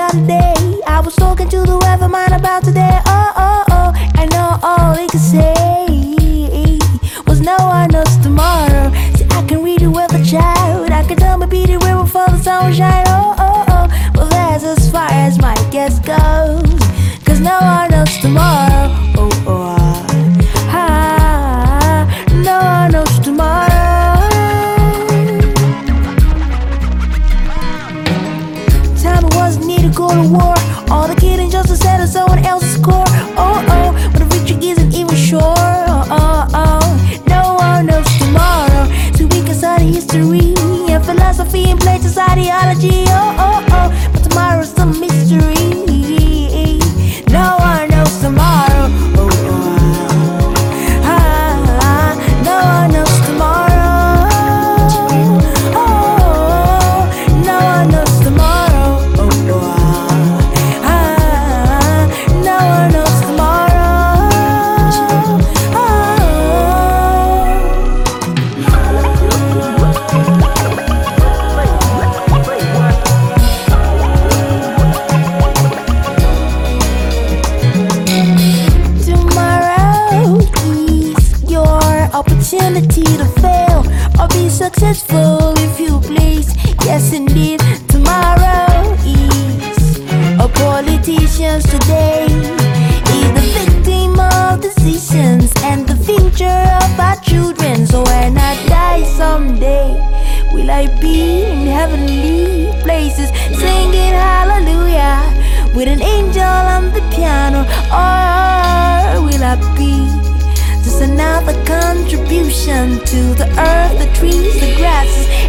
about today. I was talking to the weatherman about today. Oh, oh, oh. I know all he could say was no one knows tomorrow. See, I can read the weather, child. I can tell me be the river for the sunshine. Oh, oh, oh. But that's as far as my guess goes. Cause no one knows tomorrow. Oh, oh, no one knows tomorrow. Time it wasn't need to go to war. All the kidding just to settle someone else's score. Oh, oh, but the victory isn't even sure. Oh, oh, oh, no one knows tomorrow. So we can study history and philosophy and place ideology. Oh, oh, oh, but tomorrow's a mystery. No one knows tomorrow. Oh, oh, no one knows tomorrow. Oh, no one knows tomorrow. Oh, no one knows tomorrow. Tomorrow is your opportunity to fail or be successful if you please. Yes, indeed, tomorrow is a politician's today. Is the victim of decisions and the future of our children. So when I die someday, will I be in heavenly places singing hallelujah with an angel on the piano? Or will I be just another contribution to the earth, the trees, the grasses,